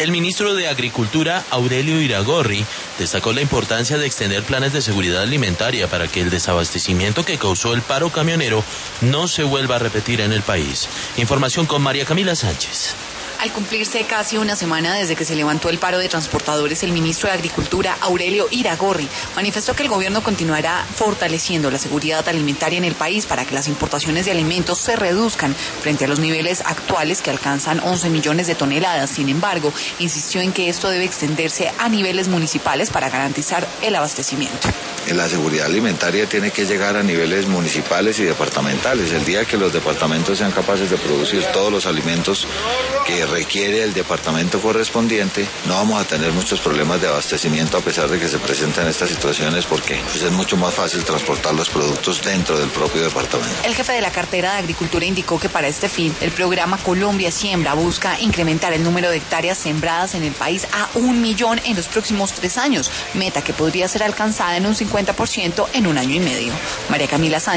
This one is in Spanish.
El ministro de Agricultura, Aurelio Iragorri, destacó la importancia de extender planes de seguridad alimentaria para que el desabastecimiento que causó el paro camionero no se vuelva a repetir en el país. Información con María Camila Sánchez. Al cumplirse casi una semana desde que se levantó el paro de transportadores, el ministro de Agricultura, Aurelio Iragorri, manifestó que el gobierno continuará fortaleciendo la seguridad alimentaria en el país para que las importaciones de alimentos se reduzcan frente a los niveles actuales que alcanzan 11 millones de toneladas. Sin embargo, insistió en que esto debe extenderse a niveles municipales para garantizar el abastecimiento. La seguridad alimentaria tiene que llegar a niveles municipales y departamentales. El día que los departamentos sean capaces de producir todos los alimentos que requiere el departamento correspondiente, no vamos a tener muchos problemas de abastecimiento a pesar de que se presentan estas situaciones, porque es mucho más fácil transportar los productos dentro del propio departamento. El jefe de la cartera de Agricultura indicó que para este fin el programa Colombia Siembra busca incrementar el número de hectáreas sembradas en el país a 1 millón en los próximos 3 años, meta que podría ser alcanzada en un 50% en un año y medio. María Camila Sánchez.